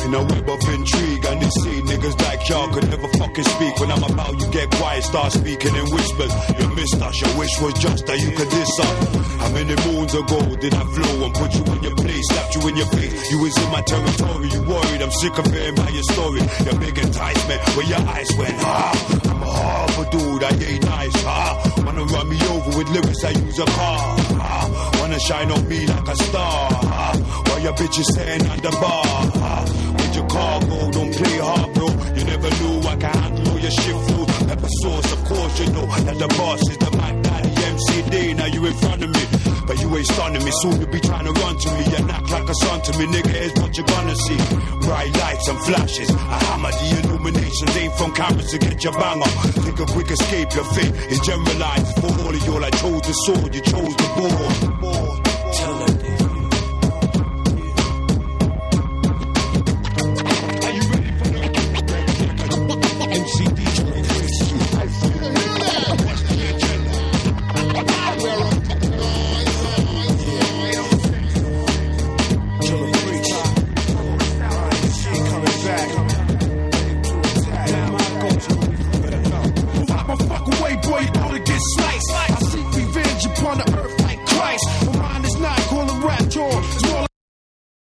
in a web of intrigue. And they see niggas like y'all could never fucking speak. When I'm about, you get quiet, start speaking in whispers. You missed us, your wish was just that you could diss us. How many moons ago did I flow and put you in your place, slapped you in your face? You was in my territory, you worried, I'm sick of hearing about your story. Your big enticement, where your eyes went, I'm a harbor dude, I ain't nice, wanna run me over with lyrics, I use a car, wanna shine on me like a star, while your bitch is staying at the bar, with your cargo, don't play hard, bro, you never knew I can handle all your shit, fool. Episodes, of course, you know that the boss is the Mac Daddy MCD, now you in front of me, but you ain't stunning me, soon you be trying to run to me, and act like a son to me, nigga, here's what you're gonna see, bright lights and flashes, I hammer the illuminations, aim from cameras to get your banger, take a quick escape, your fate is generalized, for all of y'all I chose the sword, you chose the board.